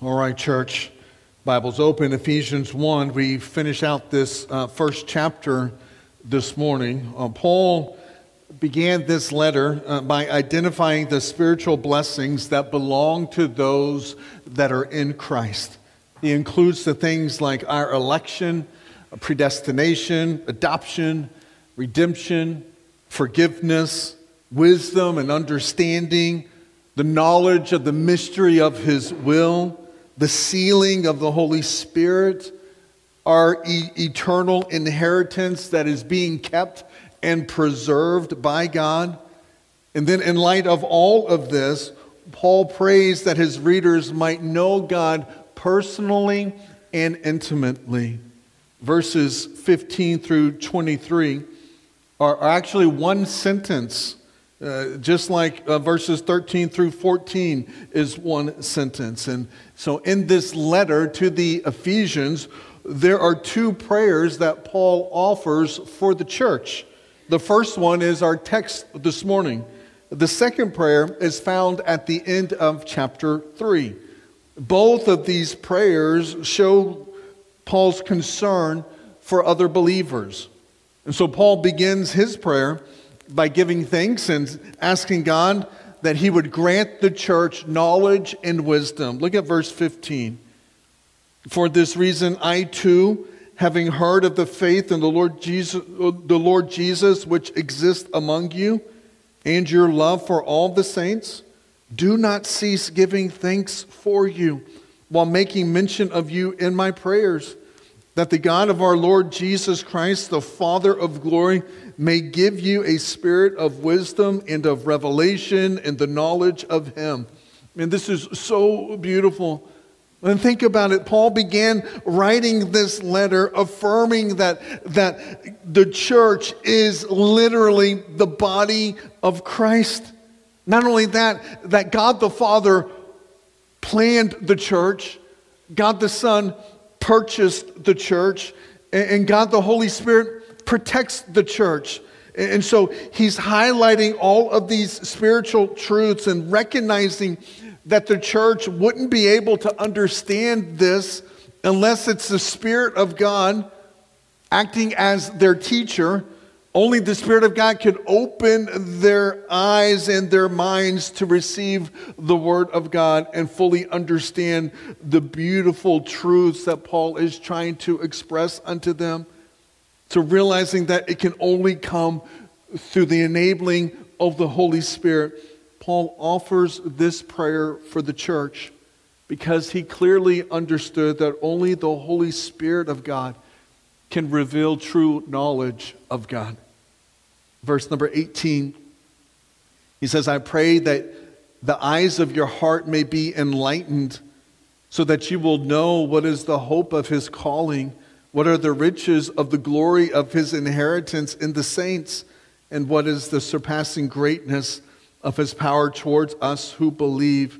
All right, church. Bible's open. Ephesians 1. We finish out this first chapter this morning. Paul began this letter by identifying the spiritual blessings that belong to those that are in Christ. He includes the things like our election, predestination, adoption, redemption, forgiveness, wisdom and understanding, the knowledge of the mystery of His will, the sealing of the Holy Spirit, our eternal inheritance that is being kept and preserved by God. And then in light of all of this, Paul prays that his readers might know God personally and intimately. Verses 15 through 23 are actually one sentence. Just like verses 13 through 14 is one sentence. And so in this letter to the Ephesians, there are two prayers that Paul offers for the church. The first one is our text this morning. The second prayer is found at the end of chapter 3. Both of these prayers show Paul's concern for other believers. And so Paul begins his prayer by giving thanks and asking God that He would grant the church knowledge and wisdom. Look at verse 15. For this reason, I too, having heard of the faith in the Lord Jesus which exists among you, and your love for all the saints, do not cease giving thanks for you, while making mention of you in my prayers, that the God of our Lord Jesus Christ, the Father of glory, may give you a spirit of wisdom and of revelation and the knowledge of Him. And this is so beautiful. And think about it. Paul began writing this letter affirming that the church is literally the body of Christ. Not only that God the Father planned the church, God the Son purchased the church, and God the Holy Spirit protects the church. And so he's highlighting all of these spiritual truths and recognizing that the church wouldn't be able to understand this unless it's the Spirit of God acting as their teacher. Only the Spirit of God could open their eyes and their minds to receive the Word of God and fully understand the beautiful truths that Paul is trying to express unto them. So realizing that it can only come through the enabling of the Holy Spirit, Paul offers this prayer for the church because he clearly understood that only the Holy Spirit of God can reveal true knowledge of God. Verse number 18, he says, I pray that the eyes of your heart may be enlightened so that you will know what is the hope of His calling, what are the riches of the glory of His inheritance in the saints, and what is the surpassing greatness of His power towards us who believe.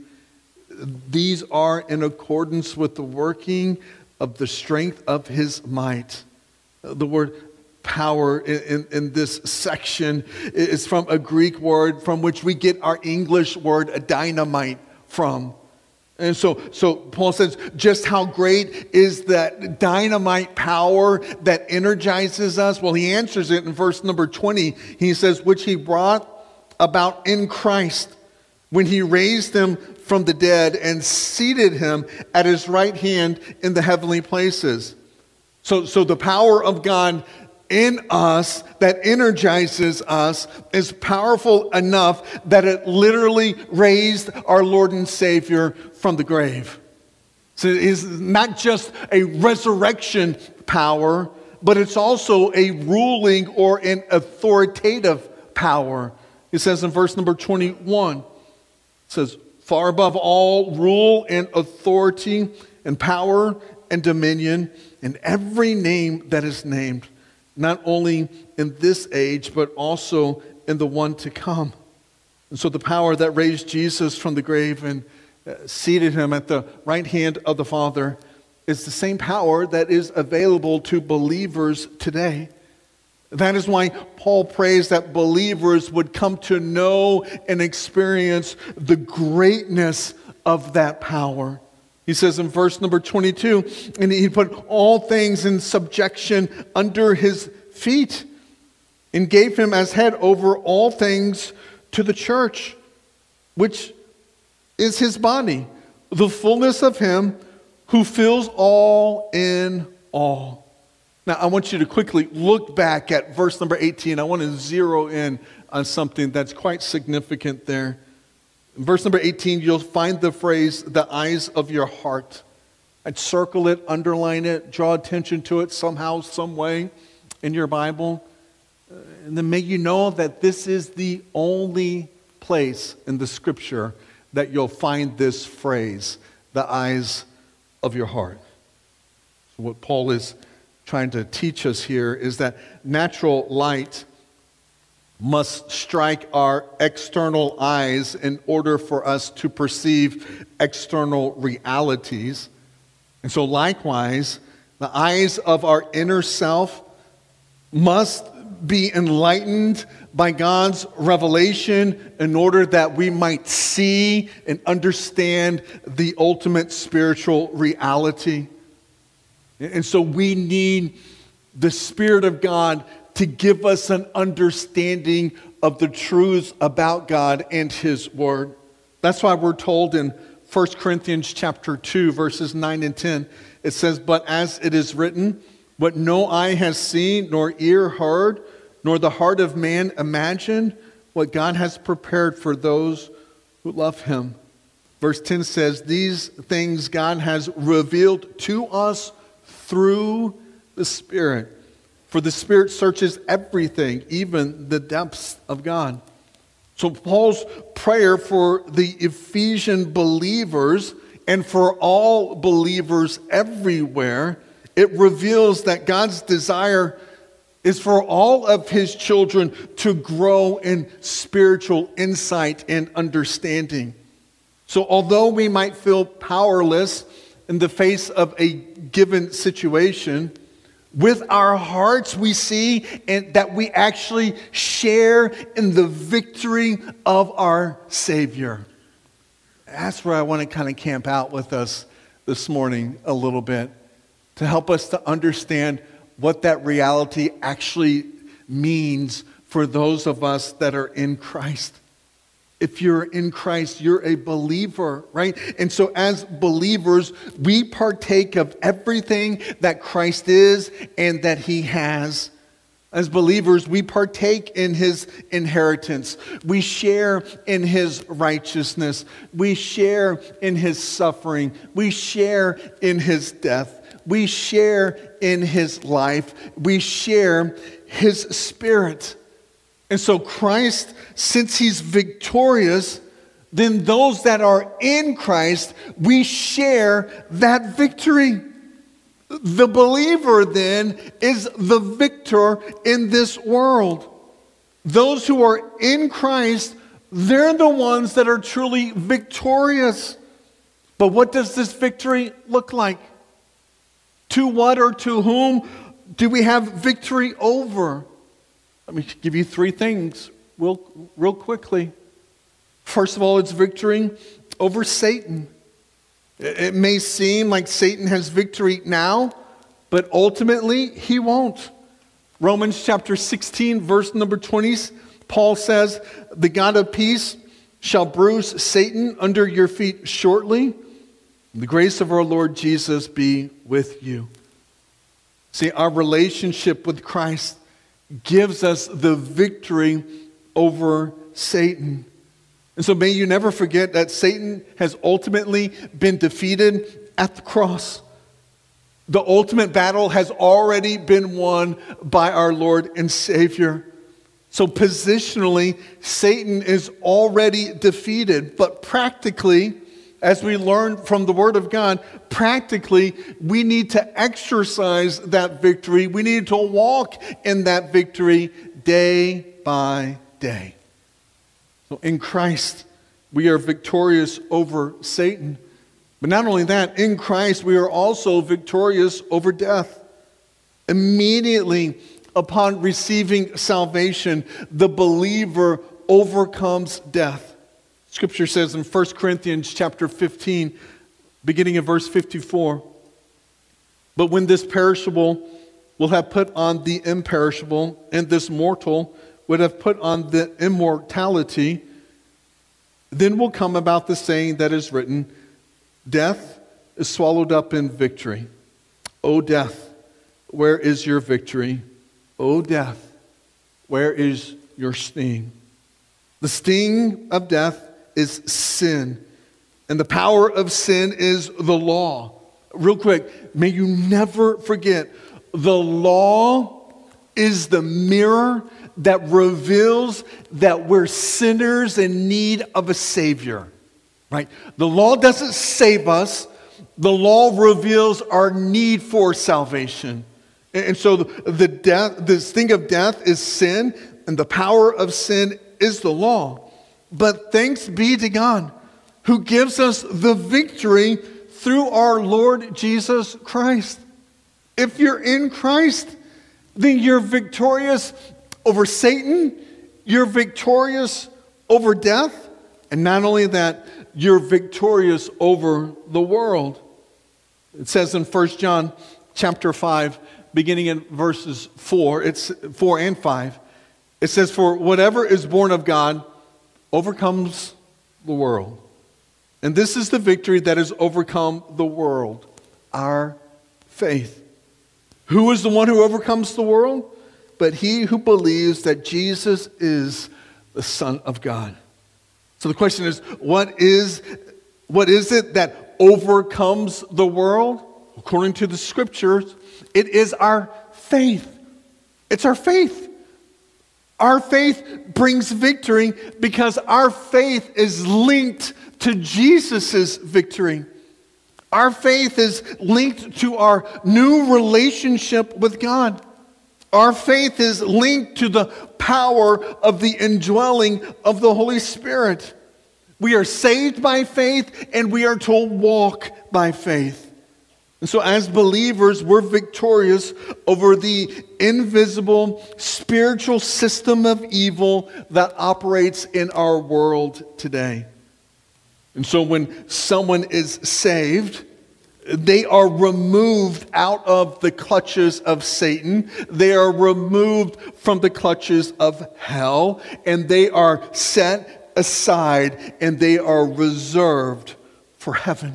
These are in accordance with the working of the strength of His might. The word power in this section is from a Greek word from which we get our English word dynamite from. And so Paul says, just how great is that dynamite power that energizes us? Well, he answers it in verse number 20. He says, which He brought about in Christ when He raised Him from the dead and seated Him at His right hand in the heavenly places. So the power of God in us that energizes us is powerful enough that it literally raised our Lord and Savior from the grave. So it is not just a resurrection power, but it's also a ruling or an authoritative power. It says in verse number 21, it says, far above all rule and authority and power and dominion and every name that is named, not only in this age, but also in the one to come. And so the power that raised Jesus from the grave and seated Him at the right hand of the Father is the same power that is available to believers today. That is why Paul prays that believers would come to know and experience the greatness of that power. He says in verse number 22, and he put all things in subjection under his feet and gave him as head over all things to the church, which is his body, the fullness of him who fills all in all. Now, I want you to quickly look back at verse number 18. I want to zero in on something that's quite significant there. In verse number 18, you'll find the phrase, the eyes of your heart. I'd circle it, underline it, draw attention to it somehow, some way in your Bible. And then may you know that this is the only place in the Scripture that you'll find this phrase, the eyes of your heart. So what Paul is trying to teach us here is that natural light must strike our external eyes in order for us to perceive external realities. And so likewise, the eyes of our inner self must be enlightened by God's revelation in order that we might see and understand the ultimate spiritual reality. And so we need the Spirit of God to give us an understanding of the truths about God and His Word. That's why we're told in 1 Corinthians chapter 2, verses 9 and 10, it says, "But as it is written, what no eye has seen, nor ear heard, nor the heart of man imagined, what God has prepared for those who love Him." Verse 10 says, "These things God has revealed to us through the Spirit. For the Spirit searches everything, even the depths of God." So Paul's prayer for the Ephesian believers and for all believers everywhere, it reveals that God's desire is for all of His children to grow in spiritual insight and understanding. So although we might feel powerless in the face of a given situation, with our hearts we see and that we actually share in the victory of our Savior. That's where I want to kind of camp out with us this morning a little bit, to help us to understand what that reality actually means for those of us that are in Christ. If you're in Christ, you're a believer, right? And so as believers, we partake of everything that Christ is and that He has. As believers, we partake in His inheritance. We share in His righteousness. We share in His suffering. We share in His death. We share in His life. We share His Spirit. And so Christ, since He's victorious, then those that are in Christ, we share that victory. The believer then is the victor in this world. Those who are in Christ, they're the ones that are truly victorious. But what does this victory look like? To what or to whom do we have victory over? Let me give you three things real quickly. First of all, it's victory over Satan. It may seem like Satan has victory now, but ultimately he won't. Romans chapter 16, verse number 20, Paul says, "The God of peace shall bruise Satan under your feet shortly. The grace of our Lord Jesus be with you." See, our relationship with Christ gives us the victory over Satan. And so may you never forget that Satan has ultimately been defeated at the cross. The ultimate battle has already been won by our Lord and Savior. So positionally, Satan is already defeated. But practically, as we learn from the Word of God, practically, we need to exercise that victory. We need to walk in that victory day by day. So in Christ, we are victorious over Satan. But not only that, in Christ, we are also victorious over death. Immediately upon receiving salvation, the believer overcomes death. Scripture says in 1 Corinthians chapter 15, beginning in verse 54. But when this perishable will have put on the imperishable, and this mortal would have put on the immortality, then will come about the saying that is written, death is swallowed up in victory. O death, where is your victory? O death, where is your sting? The sting of death is sin, and the power of sin is the law. Real quick, may you never forget, the law is the mirror that reveals that we're sinners in need of a Savior. Right? The law doesn't save us. The law reveals our need for salvation. And so the sting of death is sin, and the power of sin is the law. But thanks be to God, who gives us the victory through our Lord Jesus Christ. If you're in Christ, then you're victorious over Satan, you're victorious over death, and not only that, you're victorious over the world. It says in 1 John chapter 5, beginning in verses 4, it's 4 and 5, it says, for whatever is born of God overcomes the world. And this is the victory that has overcome the world, our faith. Who is the one who overcomes the world? But he who believes that Jesus is the Son of God. So the question is, what is it that overcomes the world? According to the scriptures, it is our faith. It's our faith. Our faith brings victory because our faith is linked to Jesus' victory. Our faith is linked to our new relationship with God. Our faith is linked to the power of the indwelling of the Holy Spirit. We are saved by faith, and we are to walk by faith. And so as believers, we're victorious over the invisible spiritual system of evil that operates in our world today. And so when someone is saved, they are removed out of the clutches of Satan. They are removed from the clutches of hell, and they are set aside, and they are reserved for heaven.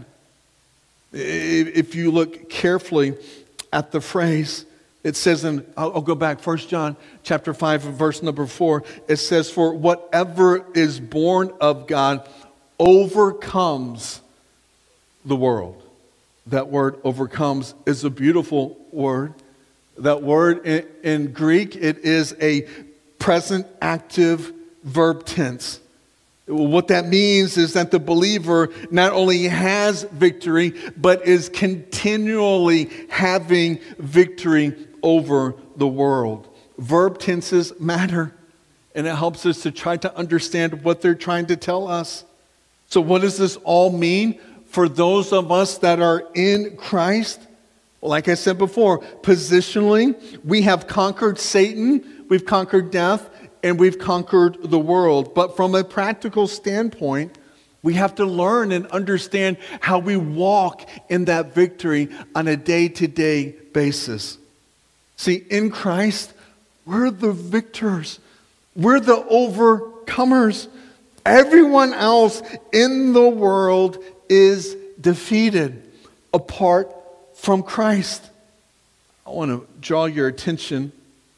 If you look carefully at the phrase, it says I'll go back, 1 John chapter 5, verse number 4. It says, for whatever is born of God overcomes the world. That word overcomes is a beautiful word. That word in Greek, it is a present active verb tense. What that means is that the believer not only has victory, but is continually having victory over the world. Verb tenses matter, and it helps us to try to understand what they're trying to tell us. So what does this all mean for those of us that are in Christ? Well, like I said before, positionally, we have conquered Satan, we've conquered death, and we've conquered the world. But from a practical standpoint, we have to learn and understand how we walk in that victory on a day-to-day basis. See, in Christ, we're the victors. We're the overcomers. Everyone else in the world is defeated apart from Christ. I want to draw your attention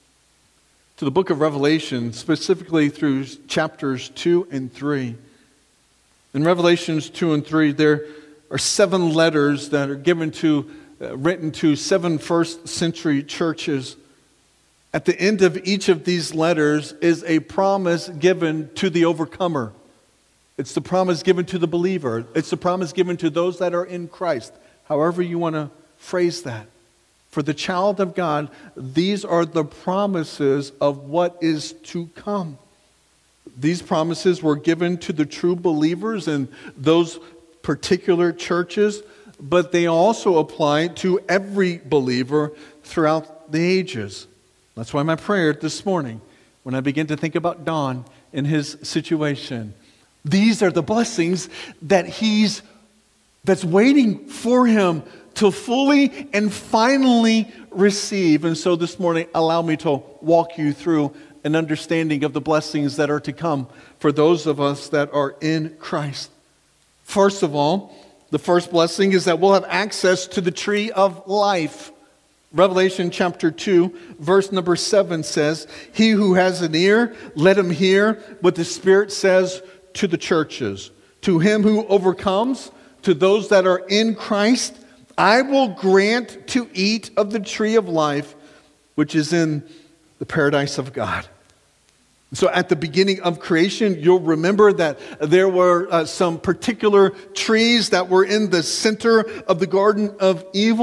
to the book of Revelation, specifically through chapters 2 and 3. In Revelations 2 and 3, there are 7 letters that are written to 7 first-century churches. At the end of each of these letters is a promise given to the overcomer. It's the promise given to the believer. It's the promise given to those that are in Christ, however you want to phrase that. For the child of God, these are the promises of what is to come. These promises were given to the true believers in those particular churches, but they also apply to every believer throughout the ages. That's why my prayer this morning, when I begin to think about Don and his situation, these are the blessings that he's that's waiting for him to fully and finally receive. And so this morning, allow me to walk you through an understanding of the blessings that are to come for those of us that are in Christ. First of all, the first blessing is that we'll have access to the tree of life. Revelation chapter 2, verse number 7 says, "He who has an ear, let him hear what the Spirit says to the churches. To him who overcomes, to those that are in Christ, I will grant to eat of the tree of life, which is in the paradise of God." So at the beginning of creation, you'll remember that there were some particular trees that were in the center of the Garden of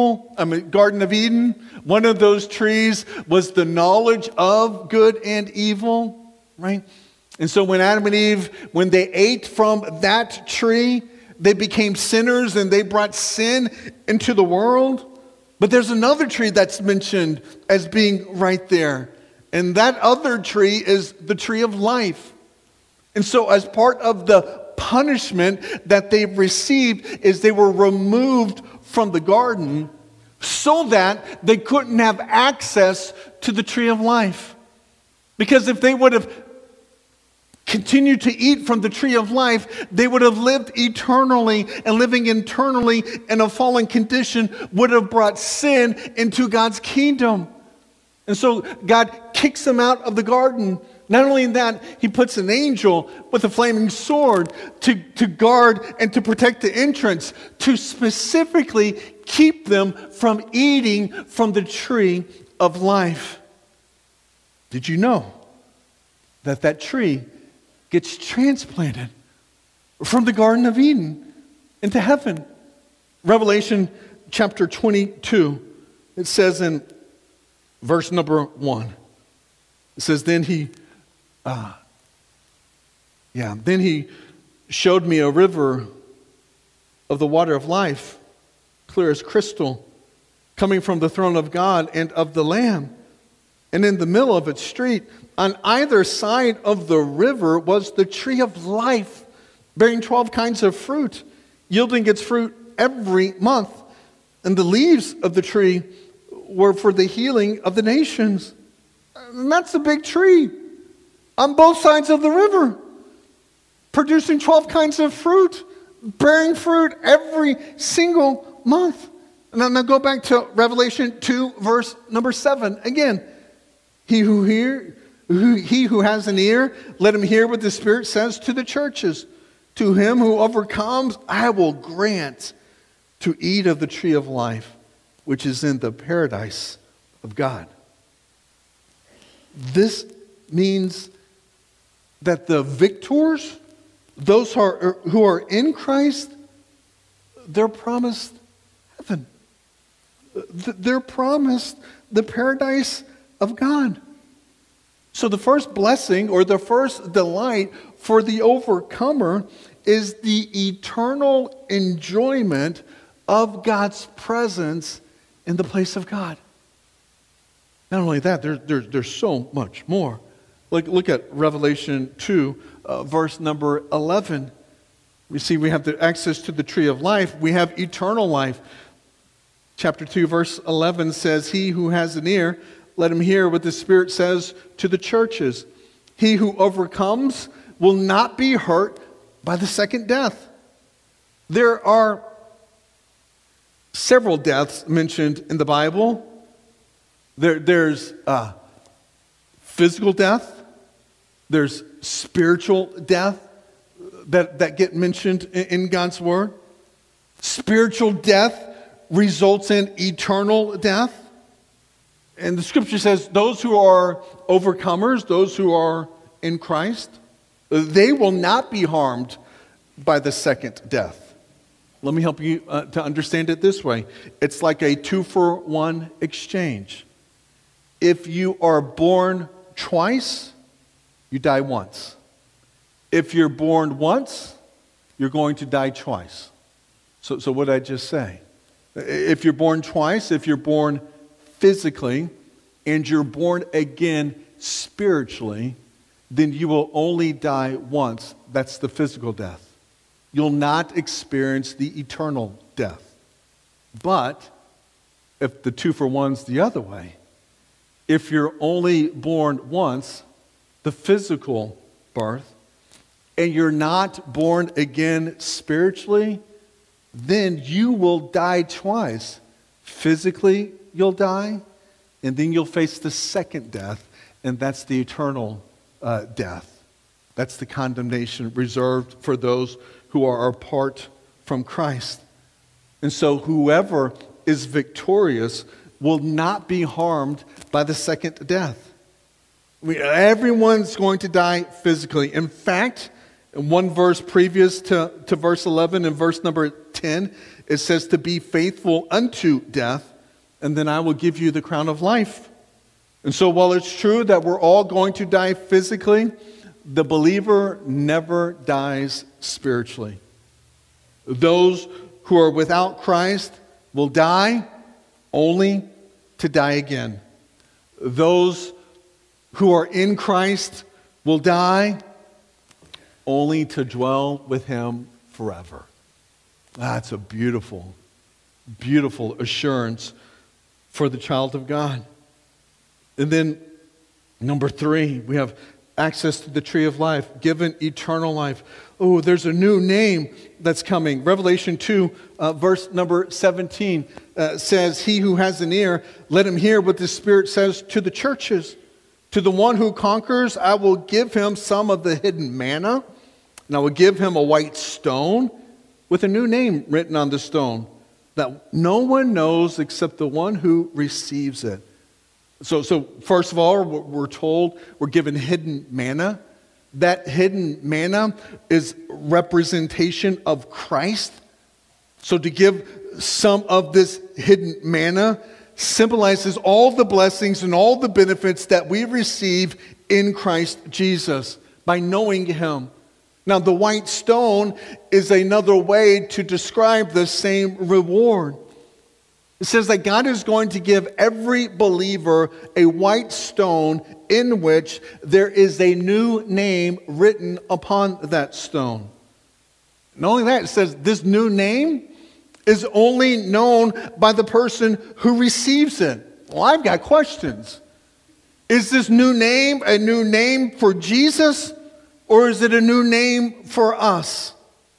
Eden. One of those trees was the knowledge of good and evil, right? And so when Adam and Eve, when they ate from that tree, they became sinners and they brought sin into the world. But there's another tree that's mentioned as being right there. And that other tree is the tree of life. And so as part of the punishment that they received is they were removed from the garden so that they couldn't have access to the tree of life. Because if they would have continued to eat from the tree of life, they would have lived eternally, and living eternally in a fallen condition would have brought sin into God's kingdom. And so God kicks them out of the garden. Not only that, he puts an angel with a flaming sword to guard and to protect the entrance, to specifically keep them from eating from the tree of life. Did you know that that tree gets transplanted from the Garden of Eden into heaven? Revelation chapter 22, it says in verse number 1, it says, Then he showed me a river of the water of life, clear as crystal, coming from the throne of God and of the Lamb. And in the middle of its street, on either side of the river, was the tree of life, bearing 12 kinds of fruit, yielding its fruit every month. And the leaves of the tree were for the healing of the nations. And that's a big tree on both sides of the river, producing 12 kinds of fruit, bearing fruit every single month. And now go back to Revelation 2, verse number 7. Again, he who has an ear, let him hear what the Spirit says to the churches. To him who overcomes, I will grant to eat of the tree of life, which is in the paradise of God. This means that the victors, those who are in Christ, they're promised heaven. They're promised the paradise of God. So the first blessing or the first delight for the overcomer is the eternal enjoyment of God's presence in the place of God. Not only that, there's so much more. Look at Revelation 2, verse number 11. We see we have the access to the tree of life. We have eternal life. Chapter 2, verse 11 says, He who has an ear, let him hear what the Spirit says to the churches. He who overcomes will not be hurt by the second death. There are several deaths mentioned in the Bible. There's physical death. There's spiritual death that get mentioned in God's Word. Spiritual death results in eternal death. And the Scripture says those who are overcomers, those who are in Christ, they will not be harmed by the second death. Let me help you to understand it this way. It's like a 2-for-1 exchange. If you are born twice, you die once. If you're born once, you're going to die twice. So what did I just say? If you're born twice, if you're born physically, and you're born again spiritually, then you will only die once. That's the physical death. you'll not experience the eternal death. But if the 2-for-1's the other way, if you're only born once, the physical birth, and you're not born again spiritually, then you will die twice. Physically, you'll die, and then you'll face the second death, and that's the eternal death. That's the condemnation reserved for those who are apart from Christ. And so whoever is victorious will not be harmed by the second death. Everyone's going to die physically. In fact, in one verse previous to verse 11, in verse number 10, it says to be faithful unto death, and then I will give you the crown of life. And so while it's true that we're all going to die physically, the believer never dies spiritually. Those who are without Christ will die only to die again. Those who are in Christ will die only to dwell with Him forever. That's a beautiful, beautiful assurance for the child of God. And then, number 3, we have access to the tree of life, given eternal life. Oh, there's a new name that's coming. Revelation 2, verse number 17 says, he who has an ear, let him hear what the Spirit says to the churches. To the one who conquers, I will give him some of the hidden manna, and I will give him a white stone with a new name written on the stone that no one knows except the one who receives it. So first of all, we're told we're given hidden manna. That hidden manna is representation of Christ. So to give some of this hidden manna symbolizes all the blessings and all the benefits that we receive in Christ Jesus by knowing Him. Now, the white stone is another way to describe the same reward. It says that God is going to give every believer a white stone in which there is a new name written upon that stone. Not only that, it says this new name is only known by the person who receives it. Well, I've got questions. Is this new name a new name for Jesus, or is it a new name for us?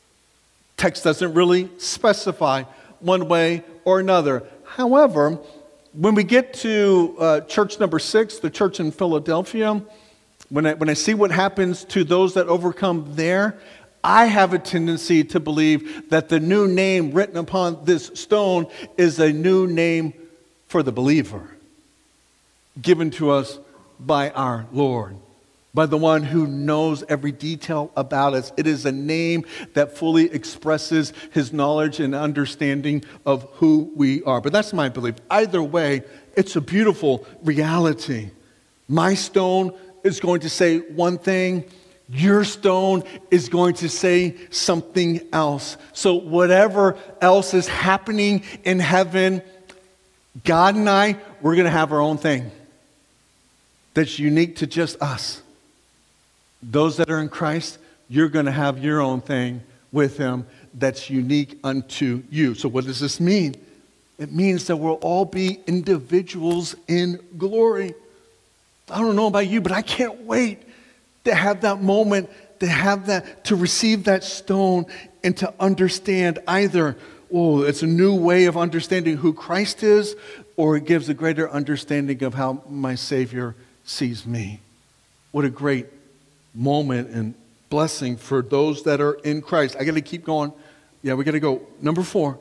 Text doesn't really specify one way or another. However, when we get to church number 6, the church in Philadelphia, when I see what happens to those that overcome there, I have a tendency to believe that the new name written upon this stone is a new name for the believer, given to us by our Lord, by the one who knows every detail about us. It is a name that fully expresses His knowledge and understanding of who we are. But that's my belief. Either way, it's a beautiful reality. My stone is going to say one thing. Your stone is going to say something else. So whatever else is happening in heaven, God and I, we're going to have our own thing that's unique to just us. Those that are in Christ, you're going to have your own thing with Him that's unique unto you. So what does this mean? It means that we'll all be individuals in glory. I don't know about you, but I can't wait to have that moment, to receive that stone and to understand either, it's a new way of understanding who Christ is, or it gives a greater understanding of how my Savior sees me. What a great moment and blessing for those that are in Christ. I got to keep going. Yeah, we got to go. Number four.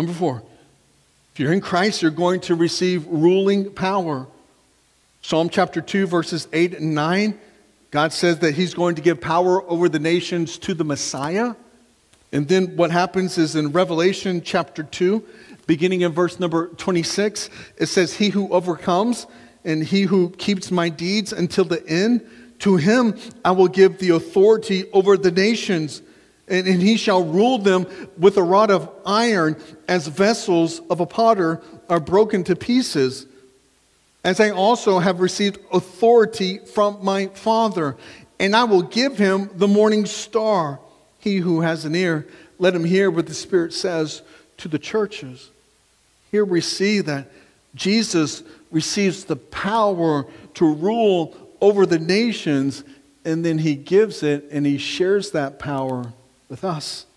If you're in Christ, you're going to receive ruling power. Psalm chapter 2, verses 8 and 9. God says that He's going to give power over the nations to the Messiah. And then what happens is in Revelation chapter 2, beginning in verse number 26, it says, he who overcomes and he who keeps my deeds until the end, to him I will give the authority over the nations, and he shall rule them with a rod of iron, as vessels of a potter are broken to pieces. As I also have received authority from my Father, and I will give him the morning star. He who has an ear, let him hear what the Spirit says to the churches. Here we see that Jesus receives the power to rule over the nations, and then he gives it and he shares that power with us.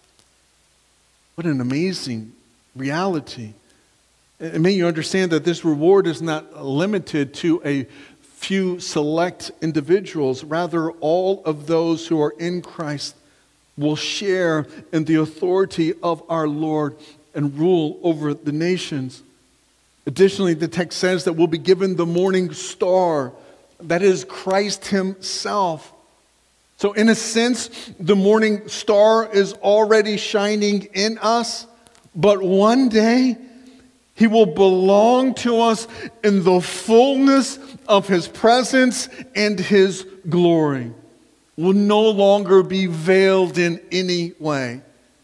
What an amazing reality. And may you understand that this reward is not limited to a few select individuals. Rather, all of those who are in Christ will share in the authority of our Lord and rule over the nations. Additionally, the text says that we'll be given the morning star. That is Christ himself. So in a sense, the morning star is already shining in us, but one day he will belong to us in the fullness of his presence and his glory. Will no longer be veiled in any way.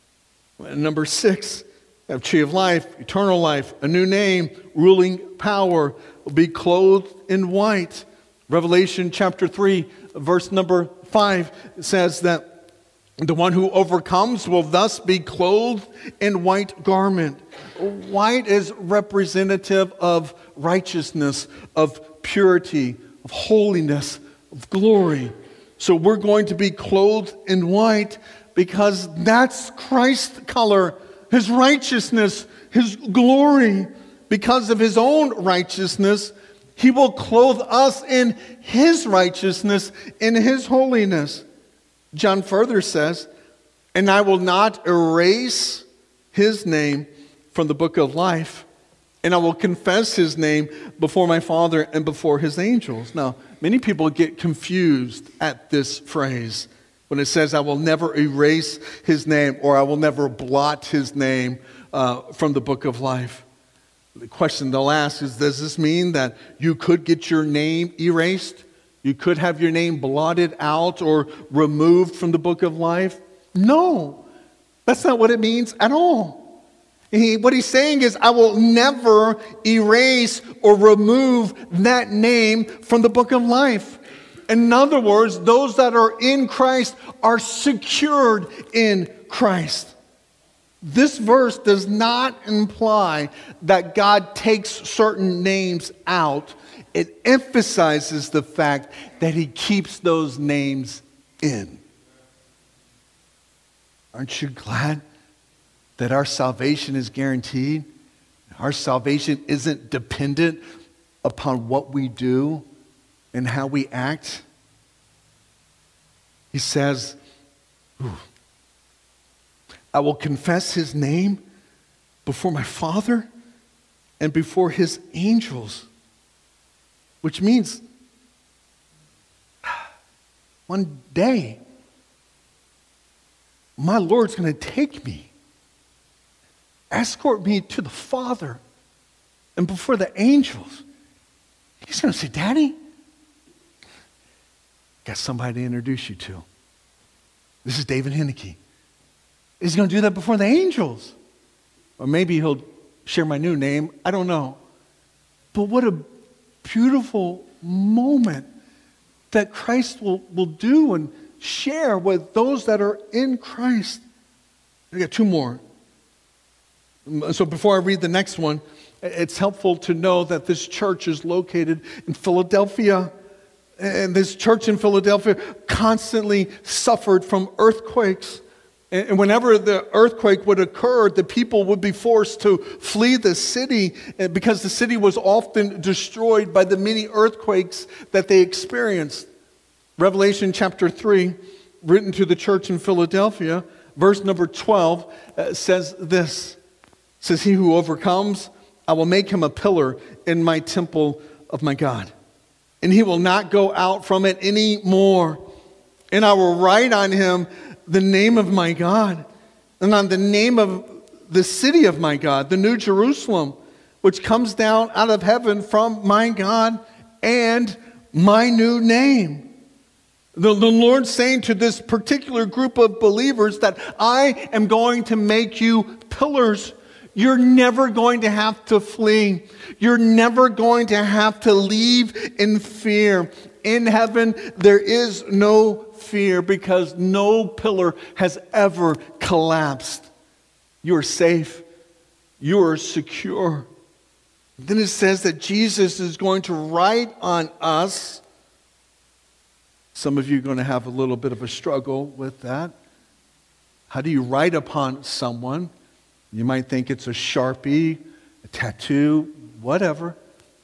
And number 6, we have tree of life, eternal life, a new name, ruling power, will be clothed in white. Revelation chapter 3, verse number 5 says that the one who overcomes will thus be clothed in white garment. White is representative of righteousness, of purity, of holiness, of glory. So we're going to be clothed in white because that's Christ's color, his righteousness, his glory. Because of his own righteousness, he will clothe us in his righteousness, in his holiness. John further says, and I will not erase his name from the book of life, and I will confess his name before my Father and before his angels. Now, many people get confused at this phrase when it says, I will never erase his name, or I will never blot his name from the book of life. The question they'll ask is, does this mean that you could get your name erased? You could have your name blotted out or removed from the book of life? No, that's not what it means at all. What he's saying is, I will never erase or remove that name from the book of life. In other words, those that are in Christ are secured in Christ. This verse does not imply that God takes certain names out. It emphasizes the fact that he keeps those names in. Aren't you glad that our salvation is guaranteed? Our salvation isn't dependent upon what we do and how we act. He says, I will confess his name before my Father and before his angels. Which means one day my Lord's going to take me, escort me to the Father and before the angels. He's going to say, Daddy, got somebody to introduce you to. This is David Henneke. He's going to do that before the angels. Or maybe he'll share my new name. I don't know. But what a beautiful moment that Christ will do and share with those that are in Christ. I got 2 more. So before I read the next one, it's helpful to know that this church is located in Philadelphia. And this church in Philadelphia constantly suffered from earthquakes. And whenever the earthquake would occur, the people would be forced to flee the city because the city was often destroyed by the many earthquakes that they experienced. Revelation chapter 3, written to the church in Philadelphia, verse number 12 says this. It says, he who overcomes, I will make him a pillar in my temple of my God. And he will not go out from it any more. And I will write on him the name of my God, and on the name of the city of my God, the New Jerusalem, which comes down out of heaven from my God, and my new name. The Lord's saying to this particular group of believers that I am going to make you pillars. You're never going to have to flee. You're never going to have to leave in fear. In heaven, there is no fear because no pillar has ever collapsed. You are safe. You are secure. Then it says that Jesus is going to write on us. Some of you are going to have a little bit of a struggle with that. How do you write upon someone? You might think it's a Sharpie, a tattoo, whatever.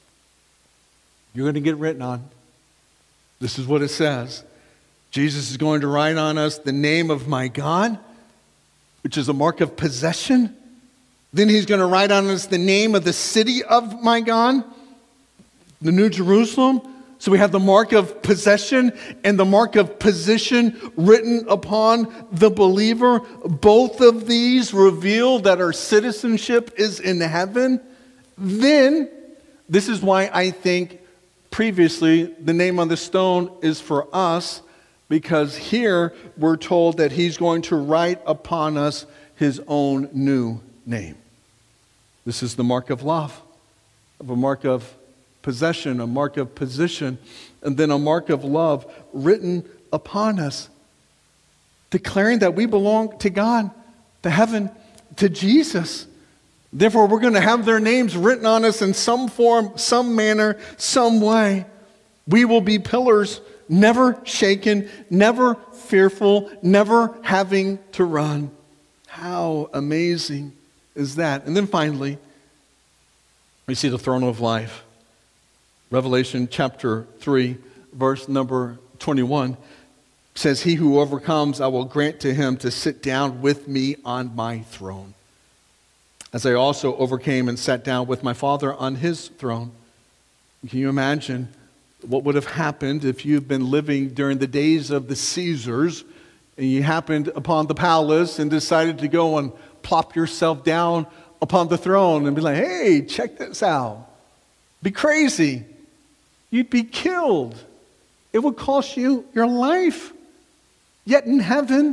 You're going to get written on. This is what it says. Jesus is going to write on us the name of my God, which is a mark of possession. Then he's going to write on us the name of the city of my God, the New Jerusalem. So we have the mark of possession and the mark of position written upon the believer. Both of these reveal that our citizenship is in heaven. Then, this is why I think previously the name on the stone is for us, because here we're told that he's going to write upon us his own new name. This is the mark of love, of a mark of possession, a mark of position, and then a mark of love written upon us, declaring that we belong to God, to heaven, to Jesus. Therefore, we're going to have their names written on us in some form, some manner, some way. We will be pillars, never shaken, never fearful, never having to run. How amazing is that? And then finally, we see the throne of life. Revelation chapter 3, verse number 21 says, he who overcomes, I will grant to him to sit down with me on my throne, as I also overcame and sat down with my Father on his throne. Can you imagine what would have happened if you've been living during the days of the Caesars and you happened upon the palace and decided to go and plop yourself down upon the throne and be like, hey, check this out. Be crazy. You'd be killed. It would cost you your life. Yet in heaven,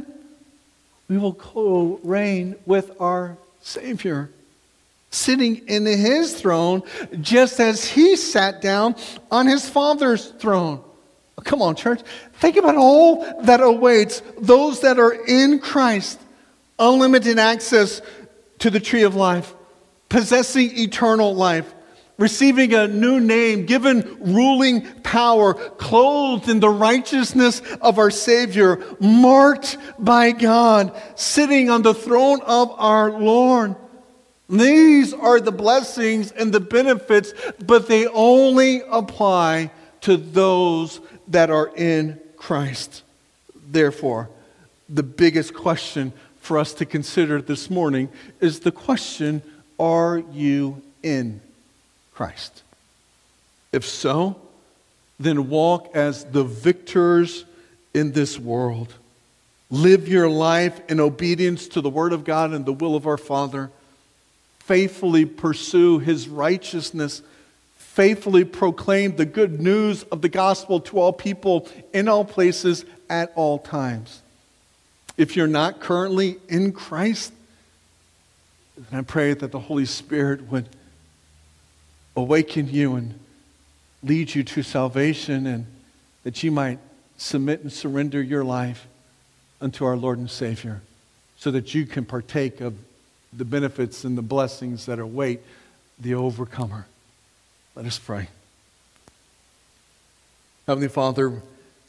we will co-reign with our Savior, sitting in his throne just as he sat down on his Father's throne. Come on, church. Think about all that awaits those that are in Christ. Unlimited access to the tree of life, possessing eternal life, receiving a new name, given ruling power, clothed in the righteousness of our Savior, marked by God, sitting on the throne of our Lord. These are the blessings and the benefits, but they only apply to those that are in Christ. Therefore, the biggest question for us to consider this morning is the question, are you in Christ? If so, then walk as the victors in this world. Live your life in obedience to the Word of God and the will of our Father. Faithfully pursue his righteousness. Faithfully proclaim the good news of the gospel to all people in all places at all times. If you're not currently in Christ, then I pray that the Holy Spirit would awaken you and lead you to salvation, and that you might submit and surrender your life unto our Lord and Savior, so that you can partake of the benefits and the blessings that await the overcomer. Let us pray. Heavenly Father,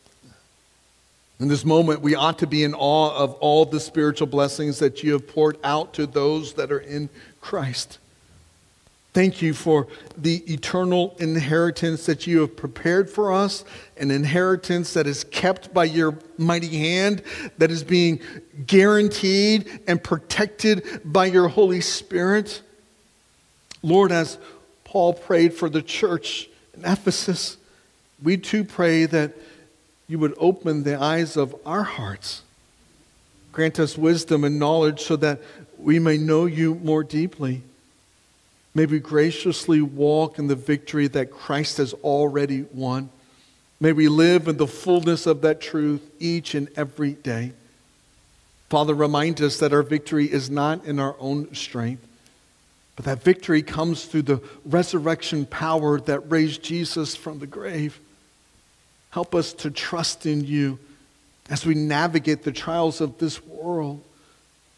in this moment we ought to be in awe of all the spiritual blessings that you have poured out to those that are in Christ. Thank you for the eternal inheritance that you have prepared for us, an inheritance that is kept by your mighty hand, that is being guaranteed and protected by your Holy Spirit. Lord, as Paul prayed for the church in Ephesus, we too pray that you would open the eyes of our hearts. Grant us wisdom and knowledge so that we may know you more deeply. May we graciously walk in the victory that Christ has already won. May we live in the fullness of that truth each and every day. Father, remind us that our victory is not in our own strength, but that victory comes through the resurrection power that raised Jesus from the grave. Help us to trust in you as we navigate the trials of this world.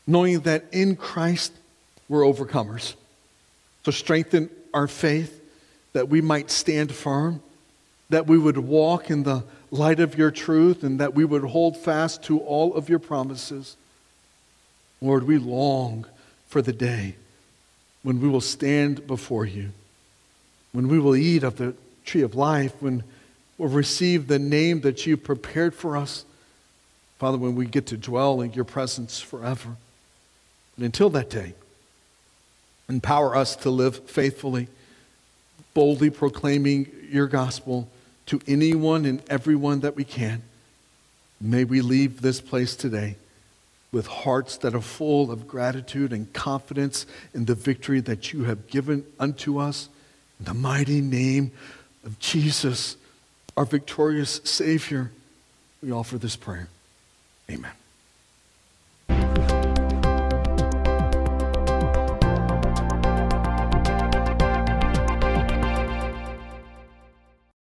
knowing that in Christ we're overcomers. So strengthen our faith that we might stand firm, that we would walk in the light of your truth, and that we would hold fast to all of your promises. Lord, we long for the day when we will stand before you, when we will eat of the tree of life, when we'll receive the name that you've prepared for us. Father, when we get to dwell in your presence forever. And until that day, empower us to live faithfully, boldly proclaiming your gospel to anyone and everyone that we can. May we leave this place today with hearts that are full of gratitude and confidence in the victory that you have given unto us. In the mighty name of Jesus, our victorious Savior, we offer this prayer. Amen.